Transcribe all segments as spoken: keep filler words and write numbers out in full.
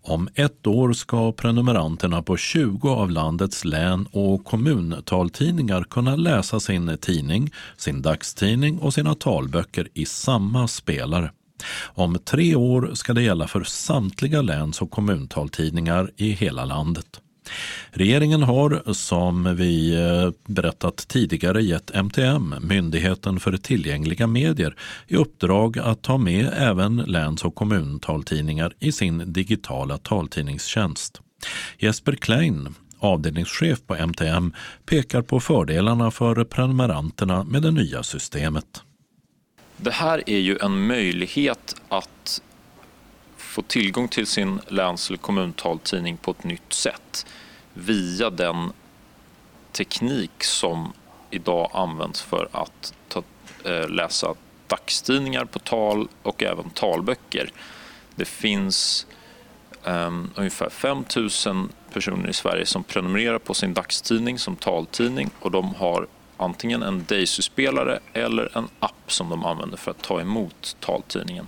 Om ett år ska prenumeranterna på tjugo av landets län- och kommuntaltidningar kunna läsa sin tidning, sin dagstidning och sina talböcker i samma spelare. Om tre år ska det gälla för samtliga läns- och kommuntaltidningar i hela landet. Regeringen har, som vi berättat tidigare, gett M T M, Myndigheten för tillgängliga medier, i uppdrag att ta med även läns- och kommuntaltidningar i sin digitala taltidningstjänst. Jesper Klein, avdelningschef på M T M, pekar på fördelarna för prenumeranterna med det nya systemet. Det här är ju en möjlighet att få tillgång till sin läns- eller kommuntaltidning på ett nytt sätt via den teknik som idag används för att ta, äh, läsa dagstidningar på tal och även talböcker. Det finns um, ungefär fem tusen personer i Sverige som prenumererar på sin dagstidning som taltidning, och de har antingen en Daisy-spelare eller en app som de använder för att ta emot taltidningen.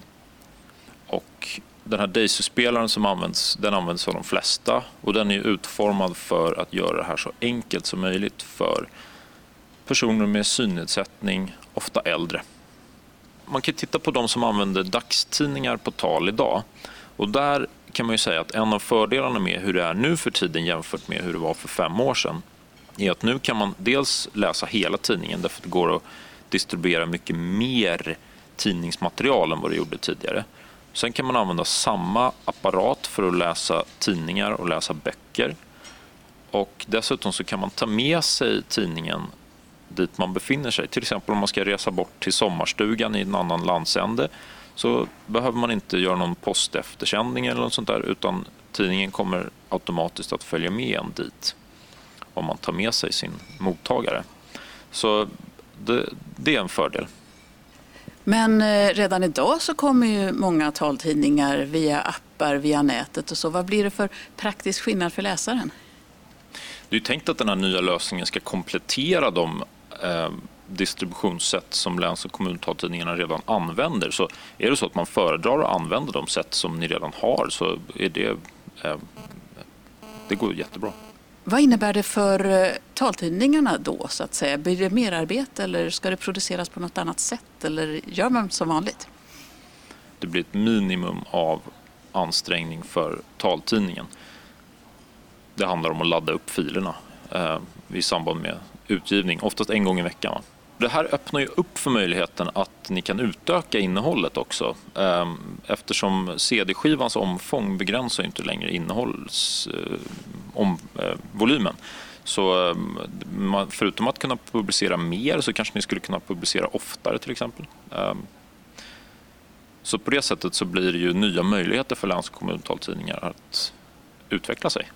Och den här Daisy-spelaren som används, den används av de flesta, och den är utformad för att göra det här så enkelt som möjligt för personer med synnedsättning, ofta äldre. Man kan titta på de som använder dagstidningar på tal idag, och där kan man ju säga att en av fördelarna med hur det är nu för tiden jämfört med hur det var för fem år sedan är att nu kan man dels läsa hela tidningen, därför att det går att distribuera mycket mer tidningsmaterial än vad det gjorde tidigare. Sen kan man använda samma apparat för att läsa tidningar och läsa böcker. Och dessutom så kan man ta med sig tidningen dit man befinner sig. Till exempel om man ska resa bort till sommarstugan i en annan landsände, så behöver man inte göra någon posteftersändning eller något sånt där, utan tidningen kommer automatiskt att följa med en dit om man tar med sig sin mottagare. Så det, det är en fördel. Men redan idag så kommer ju många taltidningar via appar, via nätet och så. Vad blir det för praktisk skillnad för läsaren? Det är ju tänkt att den här nya lösningen ska komplettera de eh, distributionssätt som läns- och kommuntaltidningarna redan använder. Så är det så att man föredrar att använda de sätt som ni redan har, så är det, eh, det går jättebra. Vad innebär det för taltidningarna då, så att säga? Blir det mer arbete eller ska det produceras på något annat sätt, eller gör man som vanligt? Det blir ett minimum av ansträngning för taltidningen. Det handlar om att ladda upp filerna eh, i samband med utgivning, oftast en gång i veckan. Det här öppnar ju upp för möjligheten att ni kan utöka innehållet också, eh, eftersom C D-skivans omfång begränsar inte längre innehålls eh, om eh, volymen. Så eh, man, förutom att kunna publicera mer, så kanske ni skulle kunna publicera oftare till exempel. Eh, så på det sättet så blir det ju nya möjligheter för läns- och kommuntaltidningar att utveckla sig.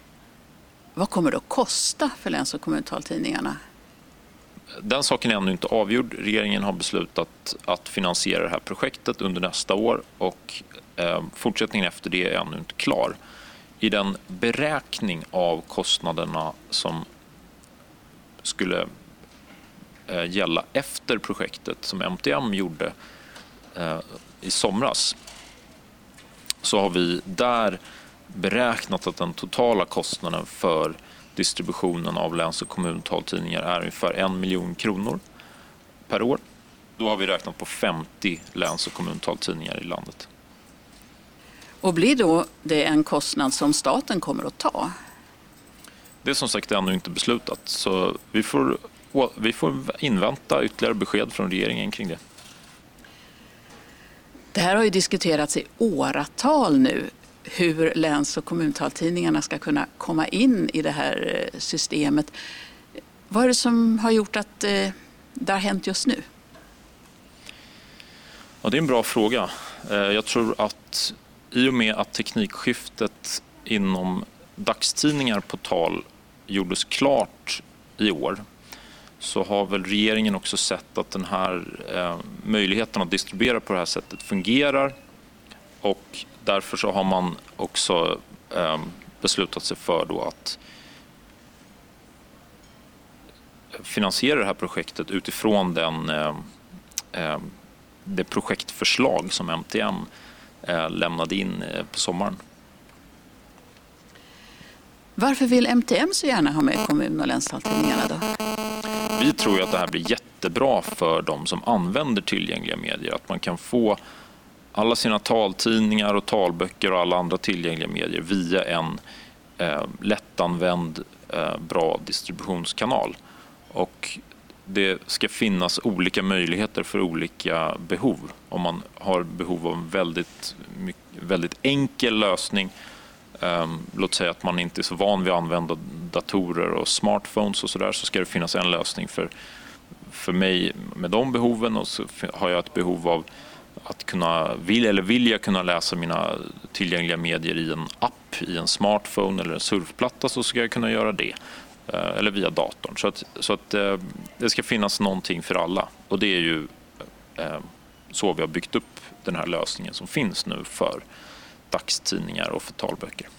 Vad kommer det att kosta för läns- och kommuntaltidningarna? Den saken är ännu inte avgjord. Regeringen har beslutat att finansiera det här projektet under nästa år, och eh, fortsättningen efter det är ännu inte klar. I den beräkning av kostnaderna som skulle eh, gälla efter projektet som M T M gjorde eh, i somras, så har vi där beräknat att den totala kostnaden för distributionen av läns- och kommuntaltidningar är ungefär en miljon kronor per år. Då har vi räknat på femtio läns- och kommuntaltidningar i landet. Och blir då det en kostnad som staten kommer att ta? Det är som sagt ännu inte beslutat, så vi får, vi får invänta ytterligare besked från regeringen kring det. Det här har ju diskuterats i åratal nu, hur läns- och kommuntaltidningarna ska kunna komma in i det här systemet. Vad är det som har gjort att det har hänt just nu? Ja, det är en bra fråga. Jag tror att i och med att teknikskiftet inom dagstidningar på tal gjordes klart i år, så har väl regeringen också sett att den här eh, möjligheten att distribuera på det här sättet fungerar, och därför så har man också eh, beslutat sig för då att finansiera det här projektet utifrån den, eh, eh, det projektförslag som M T M eh, lämnade in eh, på sommaren. Varför vill M T M så gärna ha med kommun- och länstaltidningarna då? Vi tror ju att det här blir jättebra för de som använder tillgängliga medier. Att man kan få alla sina taltidningar och talböcker och alla andra tillgängliga medier via en eh, lättanvänd, eh, bra distributionskanal. Och det ska finnas olika möjligheter för olika behov. Om man har behov av en väldigt, väldigt enkel lösning, um, låt säga att man inte är så van vid att använda datorer och smartphones och sådär, så ska det finnas en lösning för, för mig med de behoven, och så har jag ett behov av att kunna, vill eller vill jag kunna läsa mina tillgängliga medier i en app, i en smartphone eller en surfplatta, så ska jag kunna göra det. Eller via datorn. Så att, så att eh, det ska finnas någonting för alla. Och det är ju eh, så vi har byggt upp den här lösningen som finns nu för dagstidningar och för talböcker.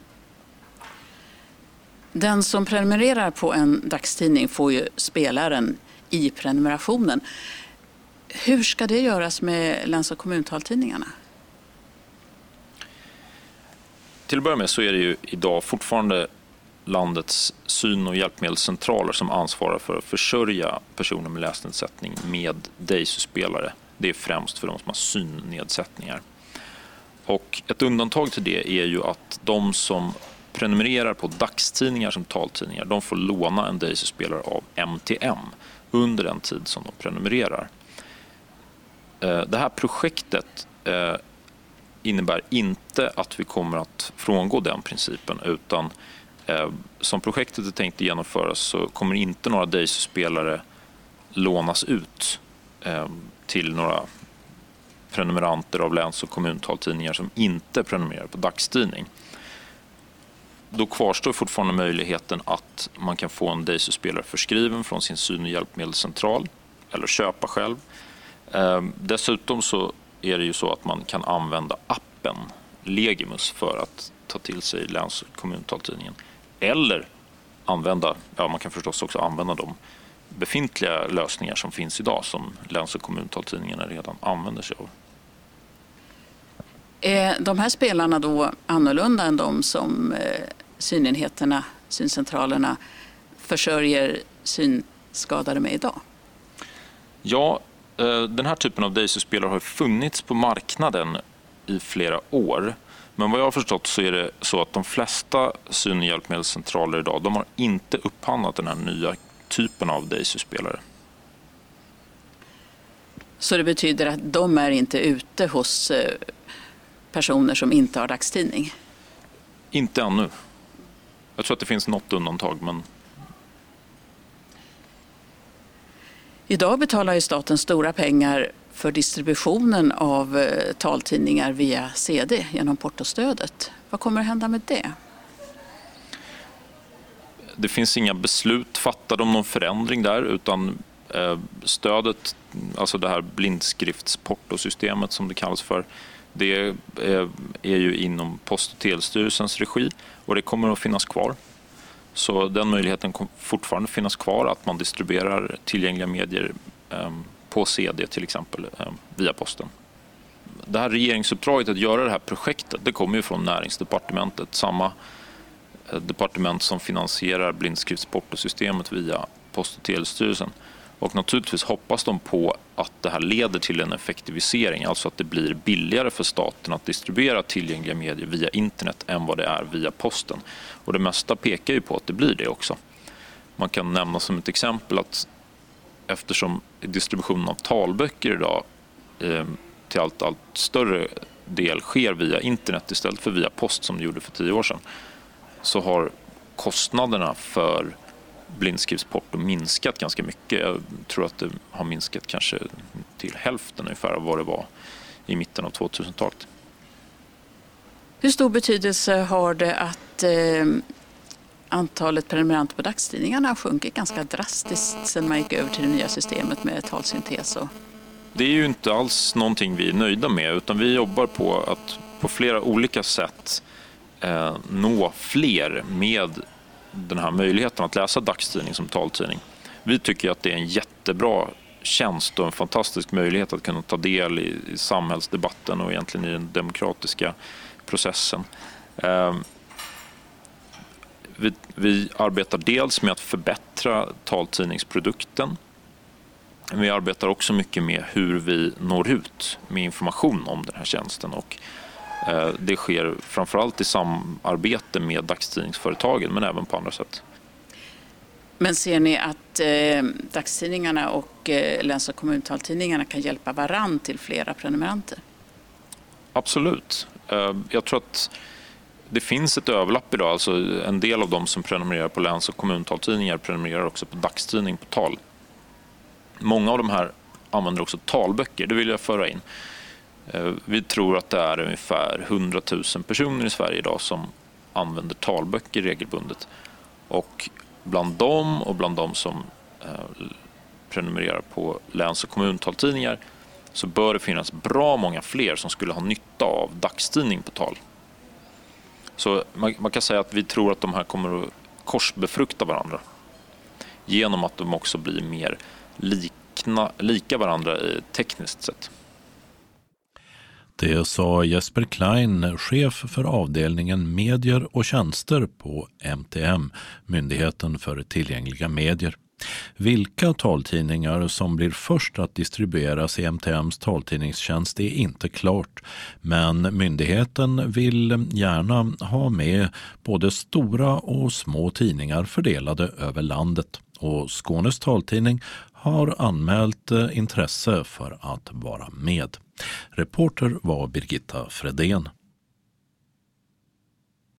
Den som prenumererar på en dagstidning får ju spelaren i prenumerationen. Hur ska det göras med läns- och kommuntaltidningarna? Till att börja med så är det ju idag fortfarande landets syn- och hjälpmedelscentraler som ansvarar för att försörja personer med läsnedsättning med DAISY-spelare. Det är främst för de som har synnedsättningar. Och ett undantag till det är ju att de som prenumererar på dagstidningar som taltidningar, de får låna en DAISY-spelare av M T M under den tid som de prenumererar. Det här projektet innebär inte att vi kommer att frångå den principen, utan som projektet är tänkt att genomföras så kommer inte några DAISY-spelare lånas ut till några prenumeranter av läns- och kommuntaltidningar som inte prenumererar på dagstidning. Då kvarstår fortfarande möjligheten att man kan få en DAISY-spelare förskriven från sin syn- och hjälpmedelscentral eller köpa själv. Dessutom så är det ju så att man kan använda appen Legimus för att ta till sig läns- och kommuntaltidningen. Eller använda, ja man kan förstås också använda de befintliga lösningar som finns idag som läns- och kommuntaltidningarna redan använder sig av. Är de här spelarna då annorlunda än de som eh, synenheterna, syncentralerna försörjer synskadade med idag? Ja, eh, den här typen av DAISY-spelare har funnits på marknaden i flera år. Men vad jag har förstått så är det så att de flesta syn- och hjälpmedelscentraler idag, de har inte upphandlat den här nya typen av DAISY-spelare. Så det betyder att de är inte ute hos personer som inte har dagstidning? Inte ännu. Jag tror att det finns något undantag, men... Idag betalar ju staten stora pengar för distributionen av taltidningar via C D genom portostödet. Vad kommer att hända med det? Det finns inga beslut fattade om någon förändring där, utan stödet, alltså det här blindskriftsportosystemet som det kallas för, det är ju inom Post- och telestyrelsens regi och det kommer att finnas kvar. Så den möjligheten kommer fortfarande finnas kvar, att man distribuerar tillgängliga medier på C D till exempel via posten. Det här regeringsuppdraget att göra det här projektet, det kommer ju från Näringsdepartementet, samma departement som finansierar blindskriftsportosystemet via Post- och telestyrelsen. Och naturligtvis hoppas de på att det här leder till en effektivisering, alltså att det blir billigare för staten att distribuera tillgängliga medier via internet än vad det är via posten. Och det mesta pekar ju på att det blir det också. Man kan nämna som ett exempel att eftersom distributionen av talböcker idag eh, till allt, allt större del sker via internet istället för via post som det gjorde för tio år sedan, så har kostnaderna för blindskriftsporto minskat ganska mycket. Jag tror att det har minskat kanske till hälften ungefär av vad det var i mitten av tvåtusentalet. Hur stor betydelse har det att eh, antalet prenumeranter på dagstidningarna har sjunkit ganska drastiskt sedan man gick över till det nya systemet med talsyntes? Och... Det är ju inte alls någonting vi är nöjda med, utan vi jobbar på att på flera olika sätt eh, nå fler med den här möjligheten att läsa dagstidning som taltidning. Vi tycker att det är en jättebra tjänst och en fantastisk möjlighet att kunna ta del i, i samhällsdebatten och egentligen i den demokratiska processen. Eh, vi, vi arbetar dels med att förbättra taltidningsprodukten. Vi arbetar också mycket med hur vi når ut med information om den här tjänsten, och eh, det sker framförallt i samarbete med dagstidningsföretagen, men även på andra sätt. Men ser ni att eh, dagstidningarna och eh, läns- och kommuntaltidningarna kan hjälpa varann till flera prenumeranter? Absolut. Eh, jag tror att det finns ett överlapp idag. Alltså en del av de som prenumererar på läns- och kommuntaltidningar prenumererar också på dagstidning på tal. Många av de här använder också talböcker, det vill jag föra in. Eh, vi tror att det är ungefär hundratusen personer i Sverige idag som använder talböcker regelbundet. Och bland dem och bland dem som eh, prenumererar på läns- och kommuntaltidningar så bör det finnas bra många fler som skulle ha nytta av dagstidning på tal. Så man, man kan säga att vi tror att de här kommer att korsbefrukta varandra genom att de också blir mer likna, lika varandra i tekniskt sätt. Det sa Jesper Klein, chef för avdelningen medier och tjänster på M T M, Myndigheten för tillgängliga medier. Vilka taltidningar som blir först att distribueras i M T M:s taltidningstjänst är inte klart, men myndigheten vill gärna ha med både stora och små tidningar fördelade över landet, och Skånes taltidning har anmält intresse för att vara med. Reporter var Birgitta Fredén.